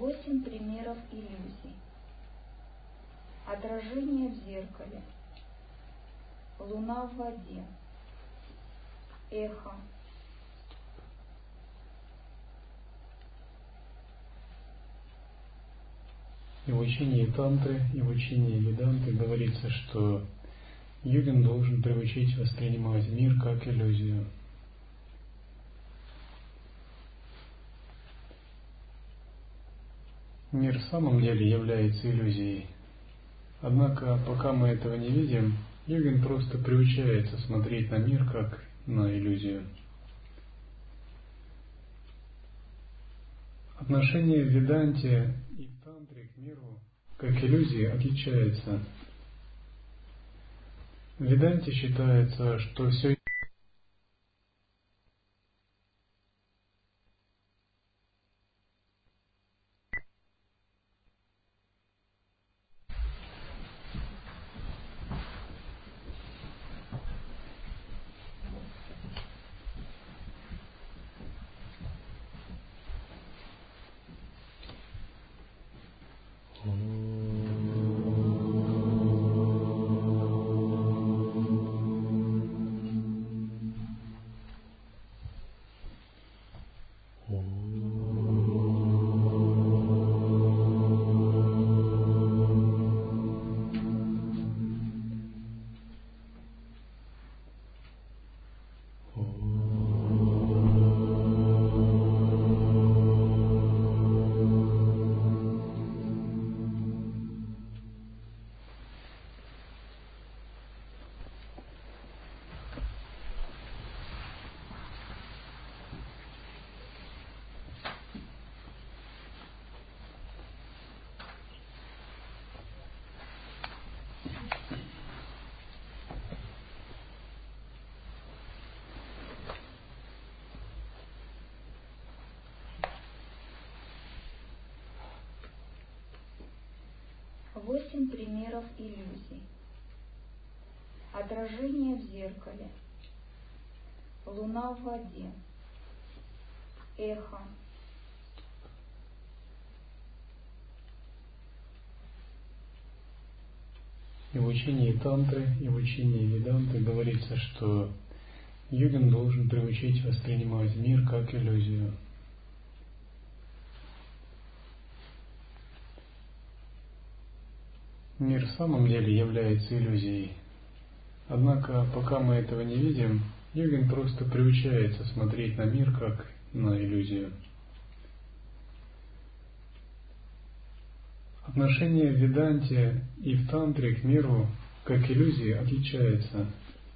8 примеров иллюзий. Отражение в зеркале. Луна в воде. Эхо. И в учении тантры, и в учении веданты говорится, что йогин должен приучить воспринимать мир как иллюзию. Мир в самом деле является иллюзией. Однако, пока мы этого не видим, йогин просто приучается смотреть на мир как на иллюзию. Отношение в веданте и в тантре к миру как иллюзии отличается. В веданте считается, что все Восемь примеров иллюзий. Отражение в зеркале. Луна в воде. Эхо. И в учении тантры, и в учении веданты говорится, что йогин должен приучить воспринимать мир как иллюзию. Мир в самом деле является иллюзией. Однако, пока мы этого не видим, йогин просто приучается смотреть на мир как на иллюзию. Отношение в веданте и в тантре к миру как иллюзии отличается.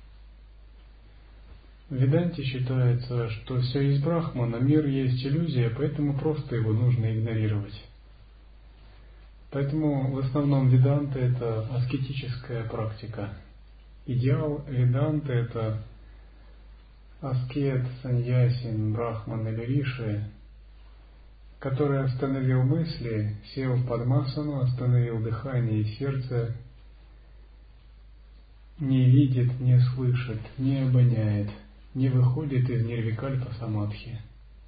В веданте считается, что все есть Брахман, а мир есть иллюзия, поэтому просто его нужно игнорировать. Поэтому в основном веданта – это аскетическая практика. Идеал веданты – это аскет, саньясин, брахман или риши, который остановил мысли, сел в падмасану, остановил дыхание и сердце, не видит, не слышит, не обоняет, не выходит из нирвикальпа самадхи.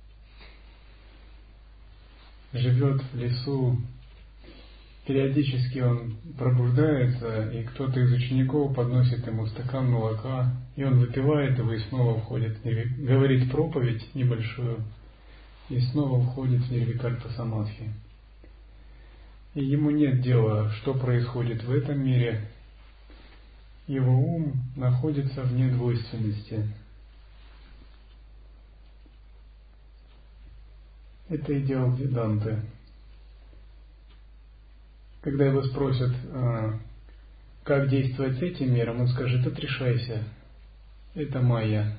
Живет в лесу, периодически он пробуждается, и кто-то из учеников подносит ему стакан молока, и он выпивает его и снова входит, говорит проповедь небольшую, и снова входит в нирвикальпа самадхи. И ему нет дела, что происходит в этом мире. Его ум находится в недвойственности. Это идеал веданты. Когда его спросят, как действовать с этим миром, он скажет: отрешайся, это майя.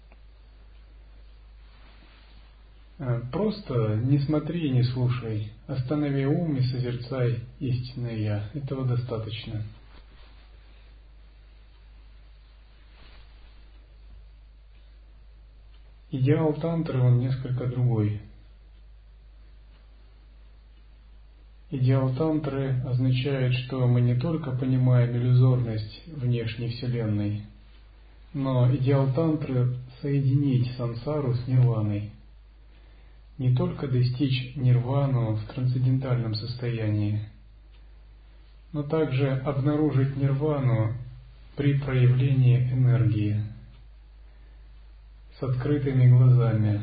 Просто не смотри и не слушай, останови ум и созерцай истинное Я. Этого достаточно. Идеал тантры, он несколько другой. Идеал тантры означает, что мы не только понимаем иллюзорность внешней Вселенной, но идеал тантры — соединить сансару с нирваной. не только достичь нирвану в трансцендентальном состоянии, но также обнаружить нирвану при проявлении энергии с открытыми глазами.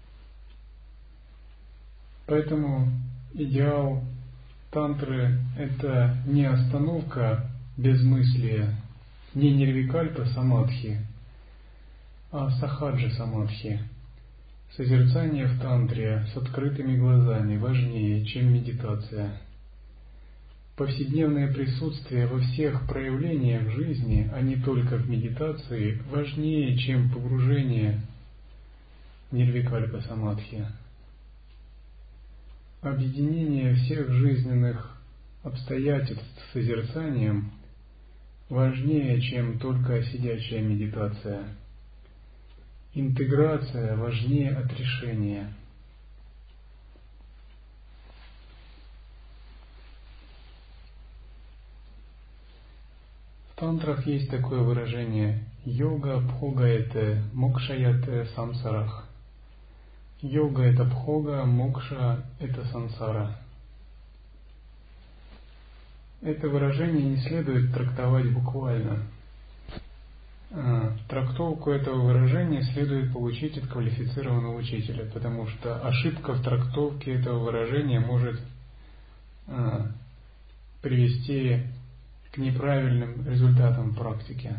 Поэтому идеал тантры – это не остановка безмыслия, не нирвикальпа самадхи, а сахаджа самадхи. Созерцание в тантре с открытыми глазами важнее, чем медитация. Повседневное присутствие во всех проявлениях жизни, а не только в медитации, важнее, чем погружение в нирвикальпа самадхи. Объединение всех жизненных обстоятельств с созерцанием важнее, чем только сидячая медитация. Интеграция важнее отрешения. В тантрах есть такое выражение «йога бхогаэте мокшаяте самсарах». Йога – это бхога, мокша – это сансара. Это выражение не следует трактовать буквально. Трактовку этого выражения следует получить от квалифицированного учителя, потому что ошибка в трактовке этого выражения может привести к неправильным результатам в практике.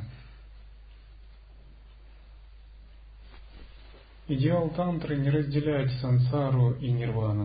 Идеал тантры не разделяет сансару и нирвану.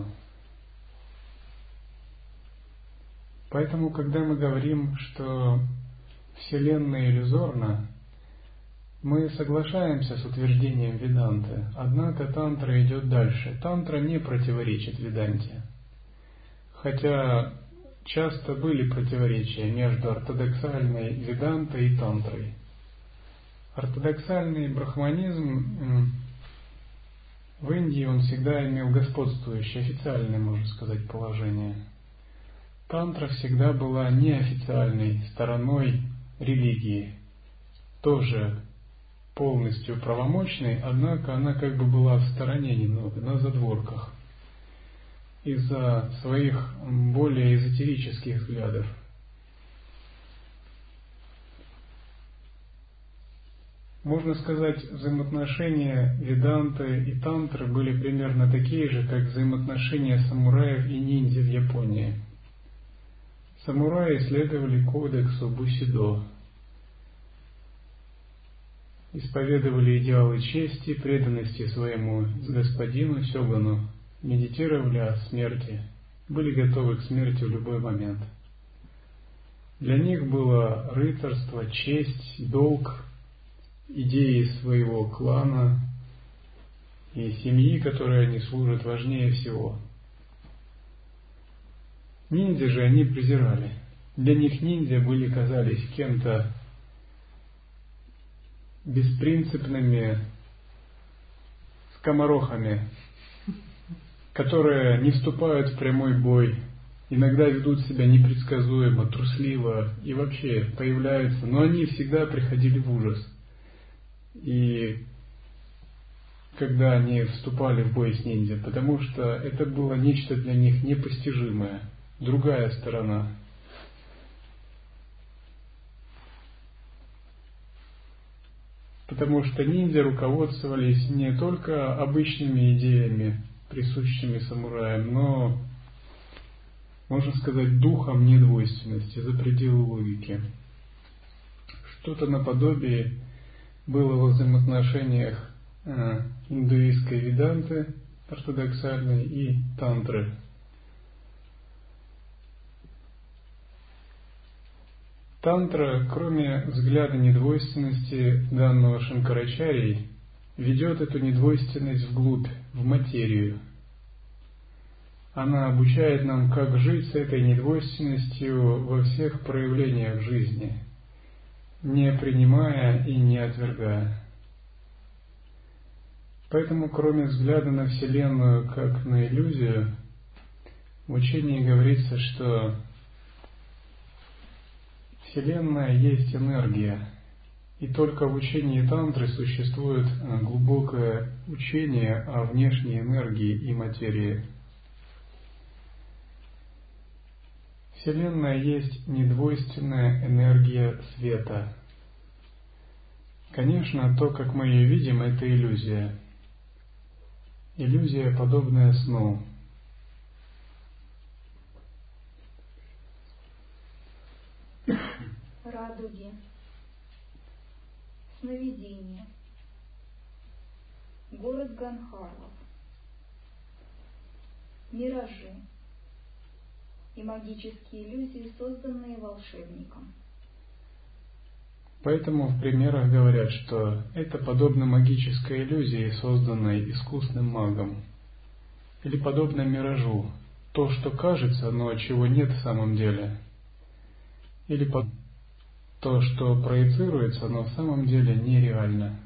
Поэтому, когда мы говорим, что Вселенная иллюзорна, мы соглашаемся с утверждением Веданты, однако тантра идет дальше. Тантра не противоречит Веданте. Хотя часто были противоречия между ортодоксальной Ведантой и тантрой. Ортодоксальный брахманизм в Индии он всегда имел господствующее, официальное, можно сказать, положение. Тантра всегда была неофициальной стороной религии, тоже полностью правомочной, однако она как бы была в стороне немного, на задворках, из-за своих более эзотерических взглядов. Можно сказать, взаимоотношения Веданты и Тантры были примерно такие же, как взаимоотношения самураев и ниндзя в Японии. Самураи следовали кодексу Бусидо, исповедовали идеалы чести, преданности своему господину, сёгану, медитировали о смерти, были готовы к смерти в любой момент. Для них было рыцарство, честь, долг, идеи своего клана и семьи, которой они служат, важнее всего. Ниндзя же они презирали. Для них ниндзя казались кем-то беспринципными скоморохами, которые не вступают в прямой бой, иногда ведут себя непредсказуемо, трусливо и вообще появляются, но они всегда приходили в ужас. И когда они вступали в бой с ниндзя, потому что это было нечто для них непостижимое, другая сторона. Потому что ниндзя руководствовались не только обычными идеями, присущими самураям, но, можно сказать, духом недвойственности, за пределы логики. Что-то наподобие было во взаимоотношениях индуистской веданты, ортодоксальной, и тантры. Тантра, кроме взгляда недвойственности данного Шанкарачарьей, ведет эту недвойственность вглубь, в материю. Она обучает нам, как жить с этой недвойственностью во всех проявлениях жизни, не принимая и не отвергая. Поэтому, кроме взгляда на Вселенную как на иллюзию, в учении говорится, что Вселенная есть энергия, И только в учении тантры существует глубокое учение о внешней энергии и материи. Вселенная есть недвойственная энергия света. Конечно, то, как мы ее видим, это иллюзия. Иллюзия, подобная сну. Радуги, сновидения, город Ганхарлов, миражи и магические иллюзии, созданные волшебником. Поэтому в примерах говорят, что это подобно магической иллюзии, созданной искусным магом, или подобно миражу, то, что кажется, но чего нет в самом деле, или то, что проецируется, но в самом деле нереально.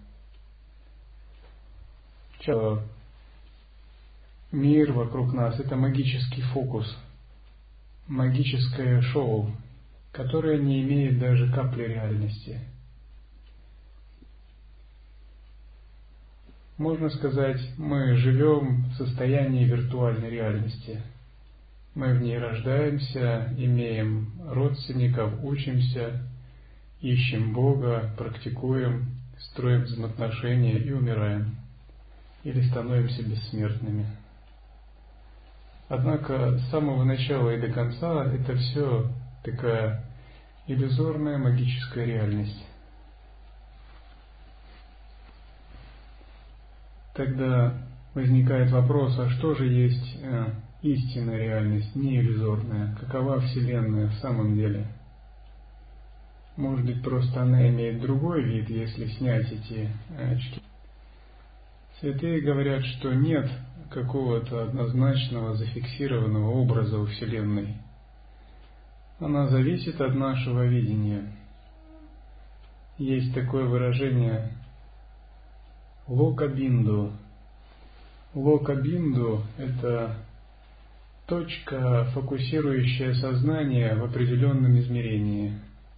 Мир вокруг нас — это магический фокус, магическое шоу, которое не имеет даже капли реальности. Можно сказать, мы живем в состоянии виртуальной реальности. Мы в ней рождаемся, имеем родственников, учимся, ищем Бога, практикуем, строим взаимоотношения и умираем. Или становимся бессмертными. Однако с самого начала и до конца это все такая иллюзорная магическая реальность. Тогда возникает вопрос, а что же есть истинная реальность, не иллюзорная? Какова Вселенная в самом деле? Может быть, просто она имеет другой вид, если снять эти очки? Святые говорят, что нет какого-то однозначного зафиксированного образа у Вселенной. Она зависит от нашего видения. Есть такое выражение лока-бинду. Лока-бинду – это точка, фокусирующая сознание в определенном измерении.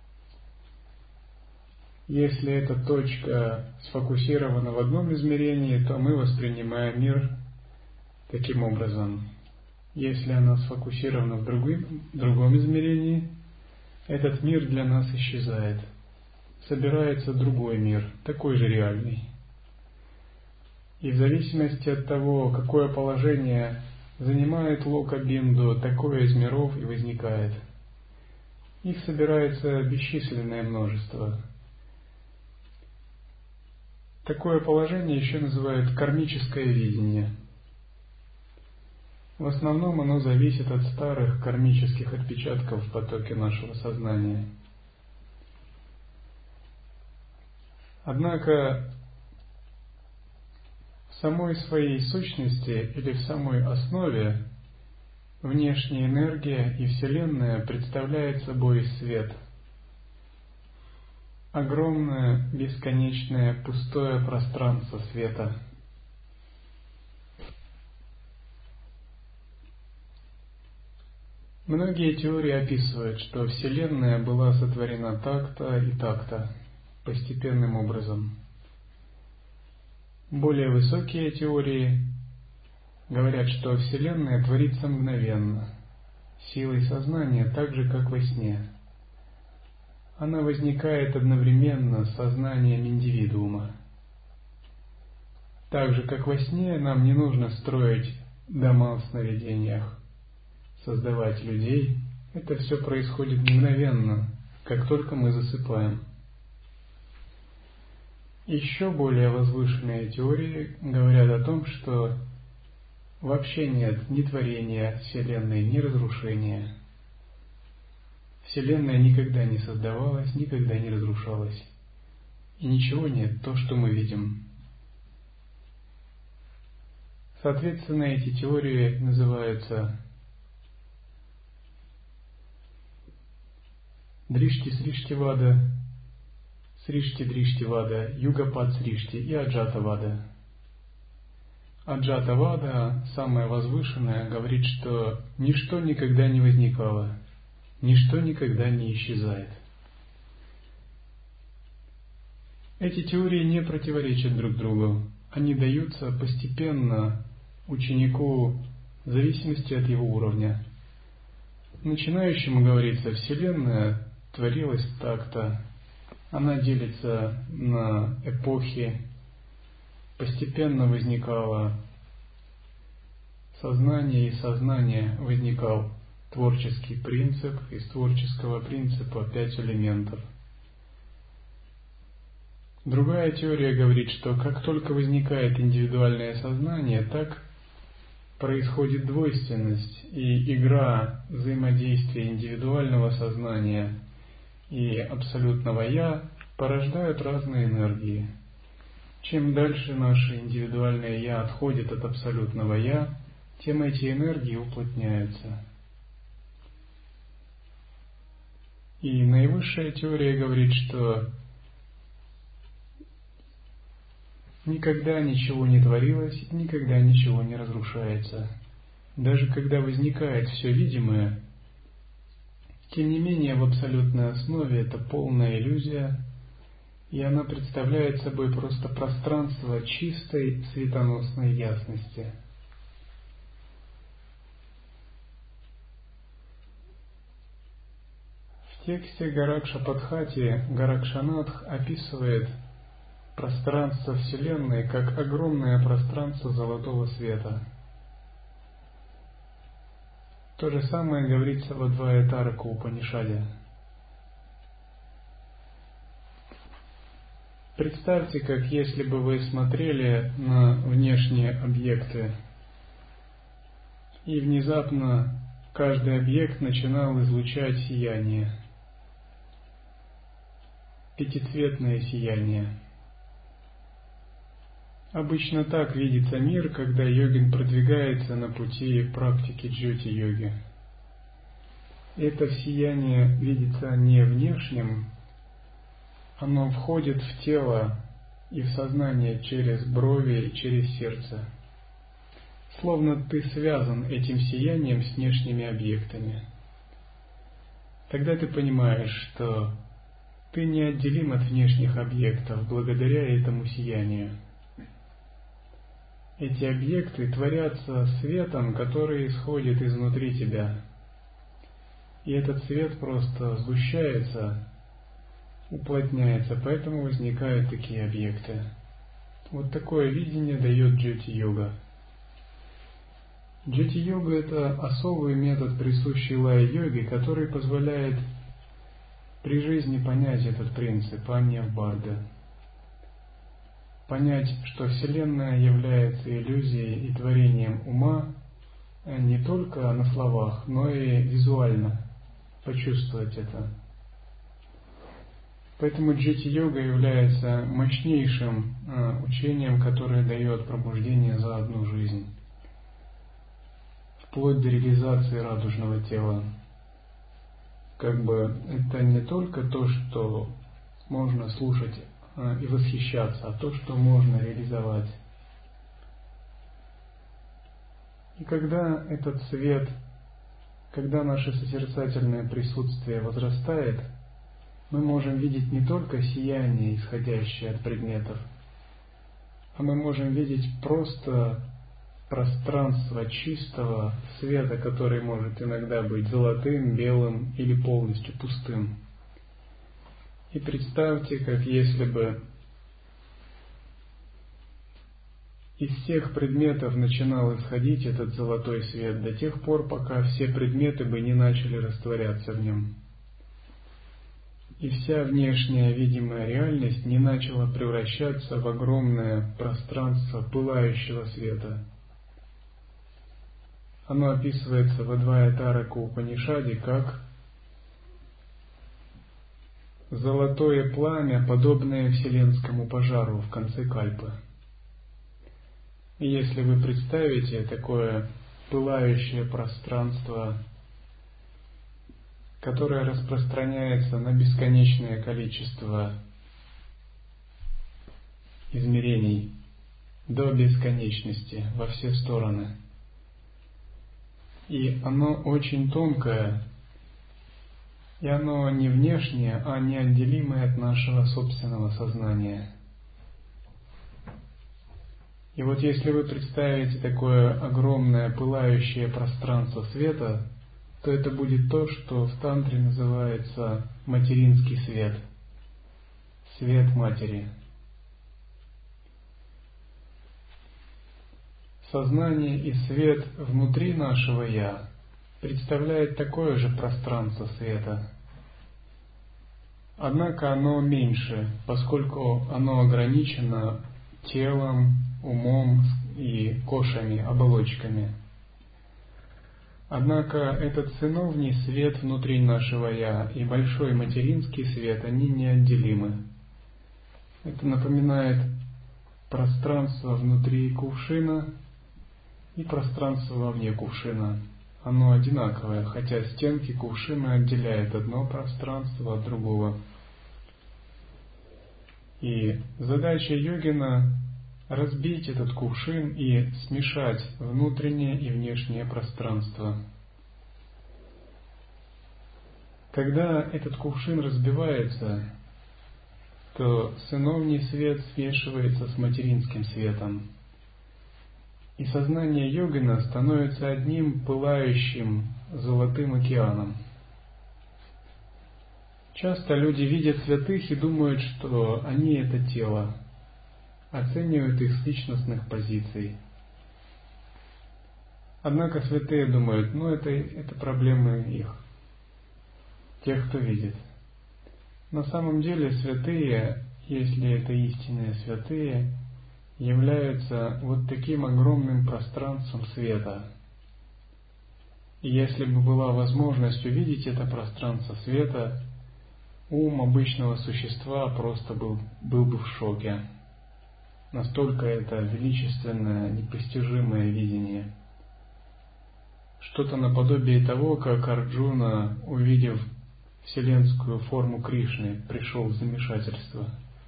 Если эта точка сфокусирована в одном измерении, то мы воспринимаем мир таким образом. Если она сфокусирована в другом измерении, этот мир для нас исчезает. Собирается другой мир, такой же реальный. И в зависимости от того, какое положение занимает лока-бинду, такое из миров и возникает. Их собирается бесчисленное множество. Такое положение еще называют кармическое видение. В основном оно зависит от старых кармических отпечатков в потоке нашего сознания. Однако в самой своей сущности или в самой основе внешняя энергия и Вселенная представляет собой свет. Огромное, бесконечное, пустое пространство света. Многие теории описывают, что Вселенная была сотворена так-то и так-то, постепенным образом. Более высокие теории говорят, что Вселенная творится мгновенно, силой сознания, так же, как во сне. Она возникает одновременно с сознанием индивидуума. Так же, как во сне, нам не нужно строить дома в сновидениях, создавать людей. Это все происходит мгновенно, как только мы засыпаем. Еще более возвышенные теории говорят о том, что вообще нет ни творения Вселенной, ни разрушения. Вселенная никогда не создавалась, никогда не разрушалась. И ничего нет, то, что мы видим. Соответственно, эти теории называются Дришти-Сриштивада, Сришти-Дриштивада, Югапад-Сришти и Аджата-Вада. Аджата-Вада, самая возвышенная, говорит, что ничто никогда не возникало, ничто никогда не исчезает. Эти теории не противоречат друг другу. Они даются постепенно ученику в зависимости от его уровня. Начинающему говорится, Вселенная творилась так-то, она делится на эпохи, постепенно возникало сознание, и сознание возникал творческий принцип, из творческого принципа 5 элементов. Другая теория говорит, что как только возникает индивидуальное сознание, так происходит двойственность, и игра взаимодействия индивидуального сознания и абсолютного «я» порождают разные энергии. Чем дальше наше индивидуальное «я» отходит от абсолютного «я», тем эти энергии уплотняются. И наивысшая теория говорит, что никогда ничего не творилось, никогда ничего не разрушается. Даже когда возникает все видимое, тем не менее в абсолютной основе это полная иллюзия, и она представляет собой просто пространство чистой светоносной ясности. В тексте Гаракшападхати Гаракшанатх описывает пространство Вселенной как огромное пространство золотого света. То же самое говорится в Адваятарака Упанишаде. Представьте, как если бы вы смотрели на внешние объекты, и внезапно каждый объект начинал излучать сияние, пятицветное сияние. Обычно так видится мир, когда йогин продвигается на пути практики джьоти-йоги. Это сияние видится не внешним, оно входит в тело и в сознание через брови и через сердце. Словно ты связан этим сиянием с внешними объектами. Тогда ты понимаешь, что ты неотделим от внешних объектов благодаря этому сиянию. Эти объекты творятся светом, который исходит изнутри тебя. И этот свет просто сгущается, уплотняется, поэтому возникают такие объекты. Вот такое видение дает джьоти-йога. Джьоти-йога – это особый метод, присущий лая-йоге, который позволяет при жизни понять этот принцип анья-бхарда. Понять, что Вселенная является иллюзией и творением ума не только на словах, но и визуально, почувствовать это. Поэтому джьоти-йога является мощнейшим учением, которое дает пробуждение за одну жизнь, вплоть до реализации радужного тела. Это не только то, что можно слушать и восхищаться, а то, что можно реализовать. И когда этот свет, когда наше созерцательное присутствие возрастает, мы можем видеть не только сияние, исходящее от предметов, а мы можем видеть просто пространство чистого света, который может иногда быть золотым, белым или полностью пустым. И представьте, как если бы из всех предметов начинал исходить этот золотой свет до тех пор, пока все предметы бы не начали растворяться в нем. И вся внешняя видимая реальность не начала превращаться в огромное пространство пылающего света. Оно описывается в Адваятарака Упанишаде как золотое пламя, подобное вселенскому пожару в конце кальпы. И если вы представите такое пылающее пространство, которое распространяется на бесконечное количество измерений, до бесконечности, во все стороны. И оно очень тонкое, И оно не внешнее, а неотделимое от нашего собственного сознания. И вот если вы представите такое огромное пылающее пространство света, то это будет то, что в тантре называется материнский свет. Свет матери. Сознание и свет внутри нашего «я» представляет такое же пространство света. Однако оно меньше, поскольку оно ограничено телом, умом и кошами, оболочками. Однако этот сыновний свет внутри нашего «я» и большой материнский свет, они неотделимы. Это напоминает пространство внутри кувшина и пространство вовне кувшина. Оно одинаковое, хотя стенки кувшина отделяют одно пространство от другого. И задача йогина — разбить этот кувшин и смешать внутреннее и внешнее пространство. Когда этот кувшин разбивается, то сыновний свет смешивается с материнским светом. И сознание йогина становится одним пылающим золотым океаном. Часто люди видят святых и думают, что они — это тело, оценивают их с личностных позиций. Однако святые думают, это проблемы их, тех, кто видит. На самом деле святые, если это истинные святые, являются вот таким огромным пространством света. И если бы была возможность увидеть это пространство света, ум обычного существа просто был бы в шоке. Настолько это величественное, непостижимое видение. Что-то наподобие того, как Арджуна, увидев вселенскую форму Кришны, пришел в замешательство.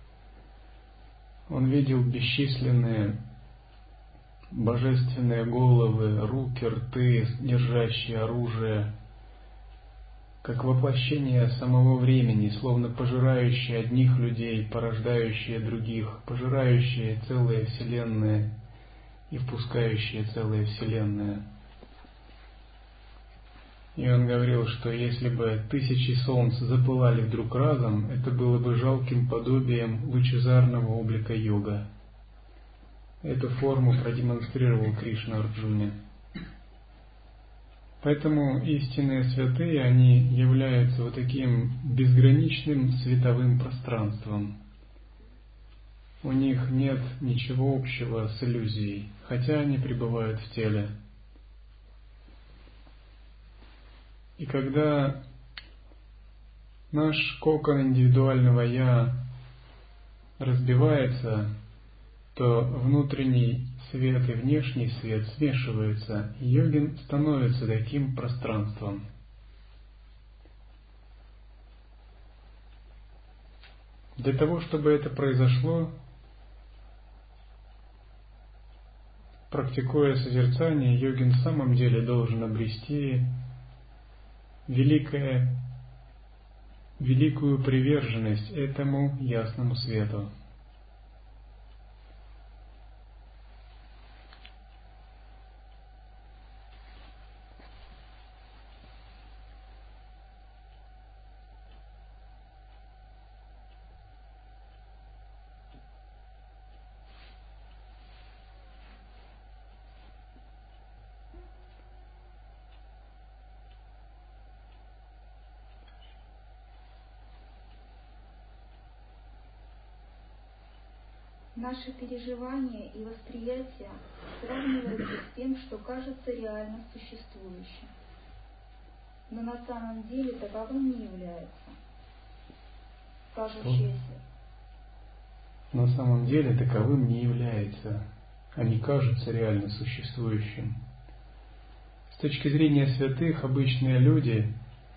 Он видел бесчисленные божественные головы, руки, рты, держащие оружие, как воплощение самого времени, словно пожирающие одних людей, порождающие других, пожирающие целые вселенные и впускающие целые вселенные. И он говорил, что если бы 1000 солнц запылали вдруг разом, это было бы жалким подобием лучезарного облика йога. Эту форму продемонстрировал Кришна Арджуне. Поэтому истинные святые, они являются вот таким безграничным световым пространством. У них нет ничего общего с иллюзией, хотя они пребывают в теле. И когда наш кокон индивидуального «я» разбивается, то внутренний свет и внешний свет смешиваются, и йогин становится таким пространством. Для того, чтобы это произошло, практикуя созерцание, йогин в самом деле должен обрести великую приверженность этому ясному свету. Наши переживания и восприятия сравниваются с тем, что кажется реально существующим, но на самом деле таковым не является. Кажущееся. На самом деле таковым не является, а не кажется реально существующим. С точки зрения святых, обычные люди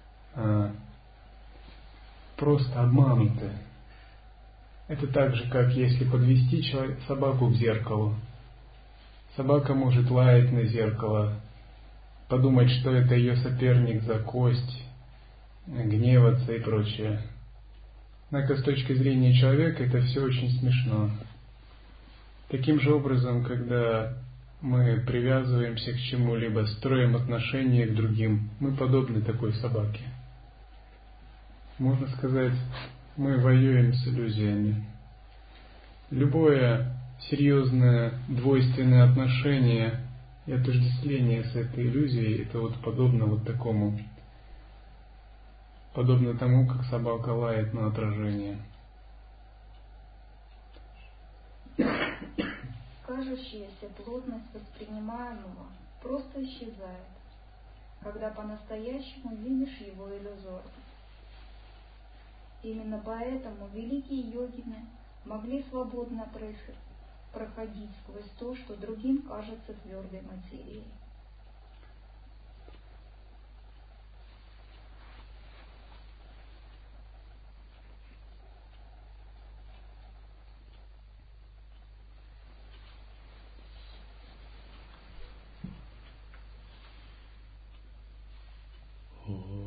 просто обмануты. Это так же, как если подвести собаку к зеркалу. Собака может лаять на зеркало, подумать, что это ее соперник за кость, гневаться меняться и прочее. Однако с точки зрения человека это все очень смешно. Таким же образом, когда мы привязываемся к чему-либо, строим отношения к другим, мы подобны такой собаке. Можно сказать, мы воюем с иллюзиями. Любое серьезное двойственное отношение и отождествление с этой иллюзией, это вот подобно вот такому, подобно тому, как собака лает на отражение. Кажущаяся плотность воспринимаемого просто исчезает, когда по-настоящему видишь его иллюзорность. Именно поэтому великие йогины могли свободно проходить сквозь то, что другим кажется твердой материей. Oh.